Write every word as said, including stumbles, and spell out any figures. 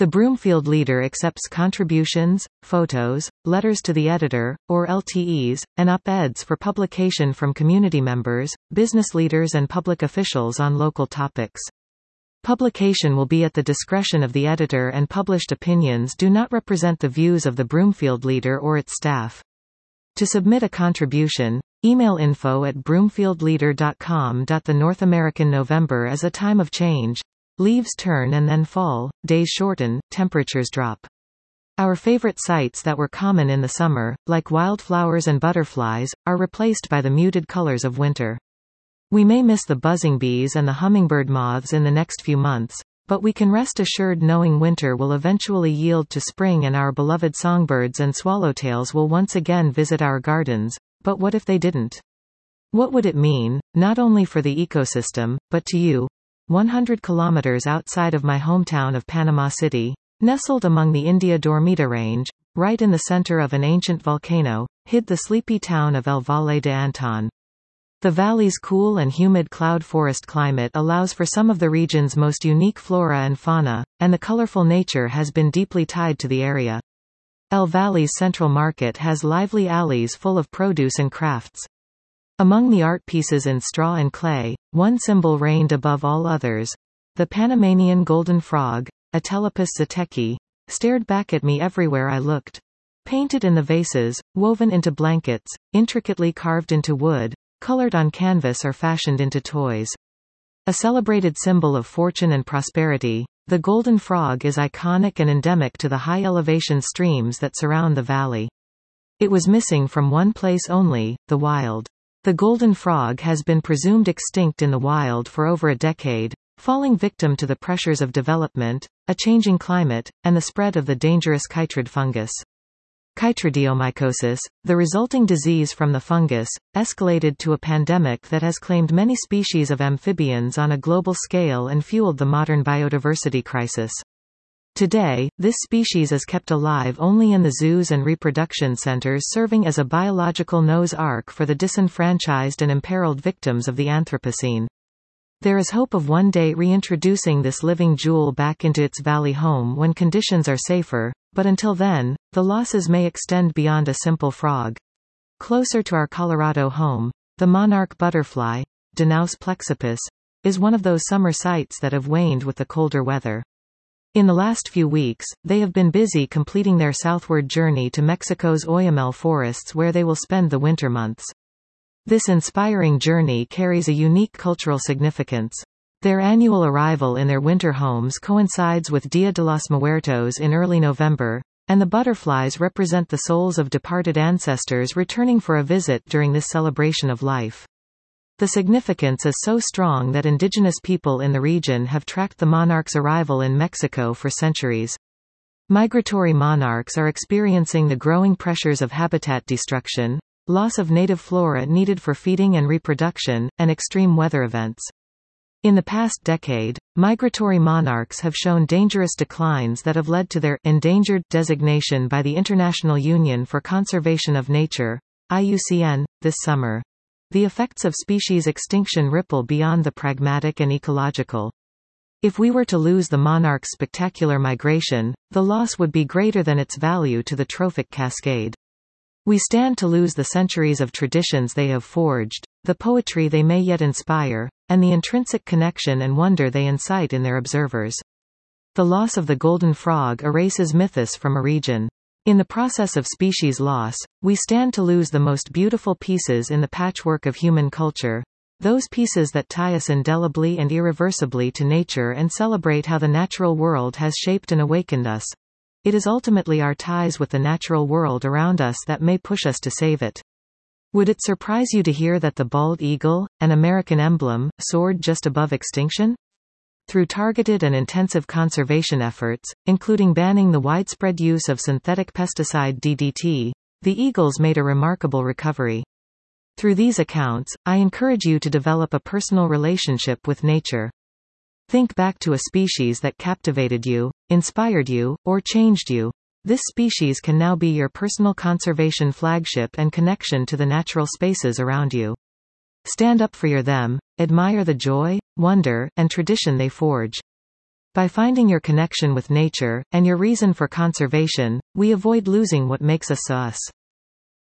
The Broomfield Leader accepts contributions, photos, letters to the editor, or L T Es, and op-eds for publication from community members, business leaders and public officials on local topics. Publication will be at the discretion of the editor, and published opinions do not represent the views of the Broomfield Leader or its staff. To submit a contribution, email info at broomfield leader dot com. The North American November is a time of change. Leaves turn and then fall, days shorten, temperatures drop. Our favorite sights that were common in the summer, like wildflowers and butterflies, are replaced by the muted colors of winter. We may miss the buzzing bees and the hummingbird moths in the next few months, but we can rest assured knowing winter will eventually yield to spring and our beloved songbirds and swallowtails will once again visit our gardens. But what if they didn't? What would it mean, not only for the ecosystem, but to you? one hundred kilometers outside of my hometown of Panama City, nestled among the India Dormita Range, right in the center of an ancient volcano, hid the sleepy town of El Valle de Anton. The valley's cool and humid cloud forest climate allows for some of the region's most unique flora and fauna, and the colorful nature has been deeply tied to the area. El Valle's central market has lively alleys full of produce and crafts. Among the art pieces in straw and clay, one symbol reigned above all others. The Panamanian golden frog, Atelopus zateki, stared back at me everywhere I looked. Painted in the vases, woven into blankets, intricately carved into wood, colored on canvas or fashioned into toys. A celebrated symbol of fortune and prosperity, the golden frog is iconic and endemic to the high-elevation streams that surround the valley. It was missing from one place only, the wild. The golden frog has been presumed extinct in the wild for over a decade, falling victim to the pressures of development, a changing climate, and the spread of the dangerous chytrid fungus. Chytridiomycosis, the resulting disease from the fungus, escalated to a pandemic that has claimed many species of amphibians on a global scale and fueled the modern biodiversity crisis. Today, this species is kept alive only in the zoos and reproduction centers, serving as a biological Noah's Ark for the disenfranchised and imperiled victims of the Anthropocene. There is hope of one day reintroducing this living jewel back into its valley home when conditions are safer, but until then, the losses may extend beyond a simple frog. Closer to our Colorado home, the monarch butterfly, Danaus plexippus, is one of those summer sights that have waned with the colder weather. In the last few weeks, they have been busy completing their southward journey to Mexico's Oyamel forests, where they will spend the winter months. This inspiring journey carries a unique cultural significance. Their annual arrival in their winter homes coincides with Dia de los Muertos in early November, and the butterflies represent the souls of departed ancestors returning for a visit during this celebration of life. The significance is so strong that indigenous people in the region have tracked the monarch's arrival in Mexico for centuries. Migratory monarchs are experiencing the growing pressures of habitat destruction, loss of native flora needed for feeding and reproduction, and extreme weather events. In the past decade, migratory monarchs have shown dangerous declines that have led to their endangered designation by the International Union for Conservation of Nature, I U C N, this summer. The effects of species extinction ripple beyond the pragmatic and ecological. If we were to lose the monarch's spectacular migration, the loss would be greater than its value to the trophic cascade. We stand to lose the centuries of traditions they have forged, the poetry they may yet inspire, and the intrinsic connection and wonder they incite in their observers. The loss of the golden frog erases mythos from a region. In the process of species loss, we stand to lose the most beautiful pieces in the patchwork of human culture, those pieces that tie us indelibly and irreversibly to nature and celebrate how the natural world has shaped and awakened us. It is ultimately our ties with the natural world around us that may push us to save it. Would it surprise you to hear that the bald eagle, an American emblem, soared just above extinction? Through targeted and intensive conservation efforts, including banning the widespread use of synthetic pesticide D D T, the eagles made a remarkable recovery. Through these accounts, I encourage you to develop a personal relationship with nature. Think back to a species that captivated you, inspired you, or changed you. This species can now be your personal conservation flagship and connection to the natural spaces around you. Stand up for your them, admire the joy, wonder, and tradition they forge. By finding your connection with nature, and your reason for conservation, we avoid losing what makes us us.